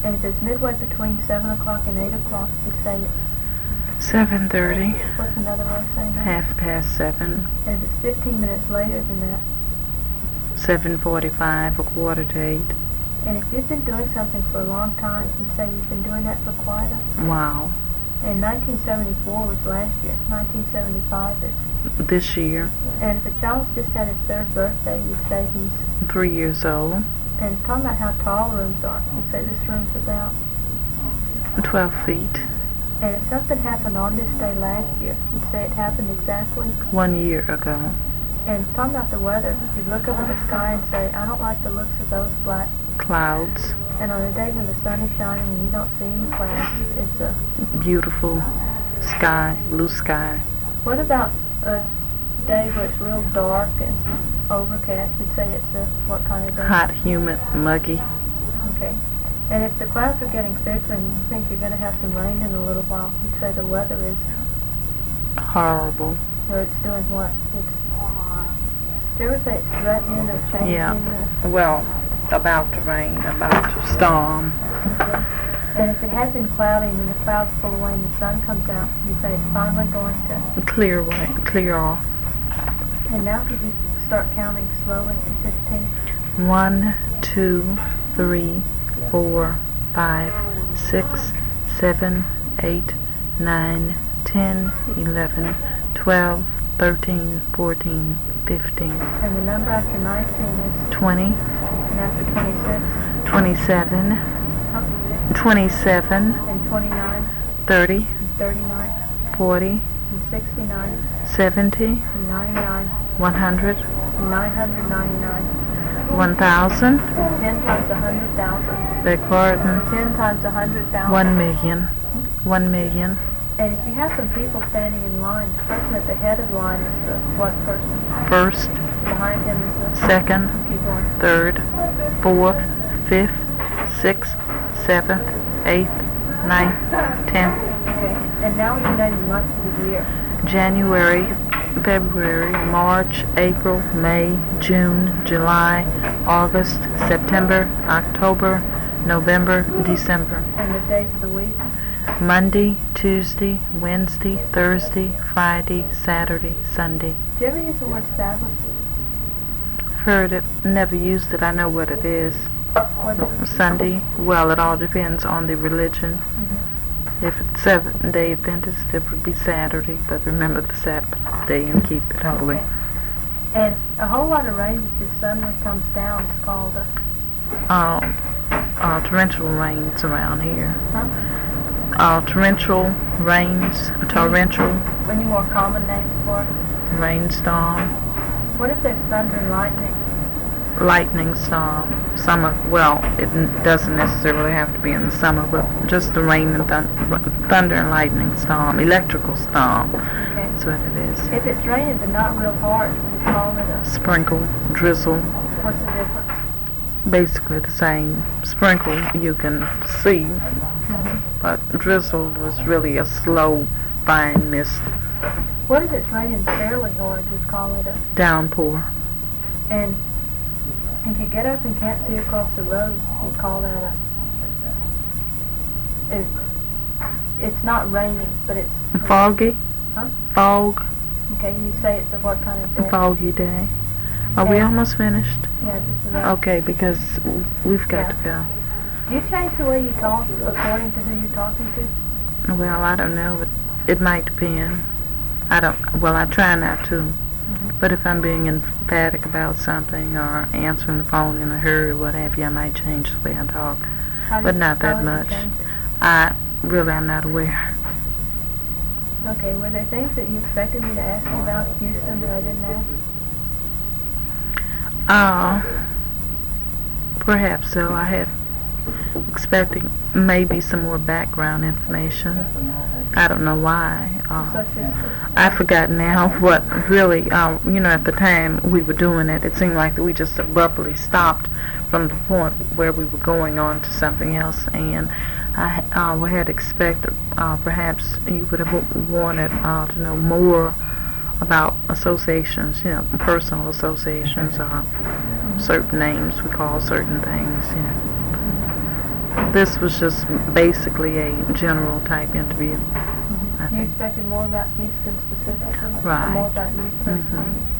And if it's midway between 7 o'clock and 8 o'clock, you'd say it's 7:30. What's another way of saying that? 7:30. And if it's 15 minutes later than that? 7:45, 7:45. And if you've been doing something for a long time, you'd say you've been doing that for quite a... Wow. And 1974 was last year. 1975 is... This year. And if a child's just had his 3rd birthday, you'd say he's... 3 years old. And talking about how tall rooms are, you'd say this room's about... 12 feet. And if something happened on this day last year, you'd say it happened exactly... 1 year ago. And talking about the weather, you'd look up at the sky and say, I don't like the looks of those black... clouds. And on a day when the sun is shining and you don't see any clouds, it's a... beautiful sky, blue sky. What about a day where it's real dark and overcast? You'd say it's a... what kind of day? Hot, humid, muggy. Okay. And if the clouds are getting thicker and you think you're going to have some rain in a little while, you'd say the weather is... horrible. Or it's doing what? It's... Did you ever say it's threatening or changing? Yeah. Well, about to rain, about to storm. Okay. And if it had been cloudy and then the clouds pull away and the sun comes out, you say it's finally going to... clear away, clear off. And now could you start counting slowly to 15? 1, 2, 3, 4, 5, 6, 7, 8, 9, 10, 11, 12, 13, 14, 15. And the number after 19 is... 20. And after 26? 27. Huh? 27. And 29? 30. And 39? 40. And 69? 70. And 99? 100. And 999? 1,000. 10 times 100,000? Beg pardon. 10 times 100,000? 1 million. 1 million. And if you have some people standing in line, the person at the head of the line is the what person? First. Behind him is the... Second. Keep going. Third. Fourth. Fifth. Sixth. Seventh. Eighth. Ninth. 10th. Okay. And now you know the months of the year. January, February, March, April, May, June, July, August, September, October, November, December. And the days of the week? Monday, Tuesday, Wednesday, Thursday, Friday, Saturday, Sunday. Do you ever use the word Sabbath? Heard it, never used it. I know what it is. What is it? Sunday, well, it all depends on the religion. Mm-hmm. If it's Seventh-day Adventist, it would be Saturday, but remember the Sabbath day and keep it holy. Okay. And a whole lot of rain that just suddenly comes down is called a... Torrential rains around here. Huh? Torrential rains, torrential Any more common names for it? rainstorm, What if there's thunder and lightning? lightning storm, summer, well, it doesn't necessarily have to be in the summer, but just the rain and thunder and lightning storm, electrical storm, Okay. that's what it is. If it's raining but not real hard, we call it a... Sprinkle, drizzle, What's the difference? basically the same. Sprinkle you can see, but drizzle is really a slow, fine mist. What if it's raining fairly hard? We call it a... Downpour. And if you get up and can't see across the road, we call that a... It's not raining, but it's... Foggy? Huh? Fog. Okay, you say it's a what kind of day? Foggy day. Are we Yeah. almost finished? Yeah, just about. Okay, because we've got to go. Do you change the way you talk according to who you're talking to? Well, I don't know. It might depend. I try not to. But if I'm being emphatic about something or answering the phone in a hurry or what have you, I might change the way I talk. But not that much. I'm not aware. Okay, were there things that you expected me to ask you about Houston that I didn't ask? Perhaps so. I had expecting maybe some more background information. I don't know why. Such as... I forgot now what really, at the time we were doing it, it seemed like we just abruptly stopped from the point where we were going on to something else, and I had expected perhaps you would have wanted to know more about associations, personal associations or certain names we call certain things, This was just basically a general type interview. I You think. expected more about Houston specifically? Right. Or more about you personally? Mhm.